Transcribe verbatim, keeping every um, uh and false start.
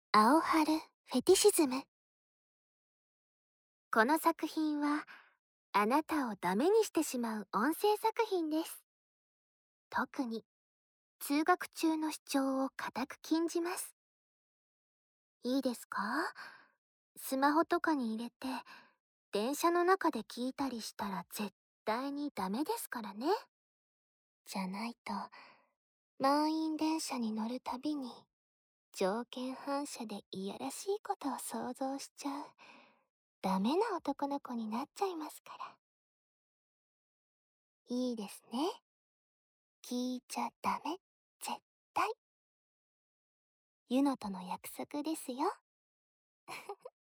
青春フェティシズム。この作品はあなたをダメにしてしまう音声作品です。特に通学中の視聴を固く禁じます。いいですか？スマホとかに入れて電車の中で聞いたりしたら絶対にダメですからね。じゃないと満員電車に乗るたびに条件反射でいやらしいことを想像しちゃうダメな男の子になっちゃいますから。いいですね。聞いちゃダメ。絶対。ユノとの約束ですよ。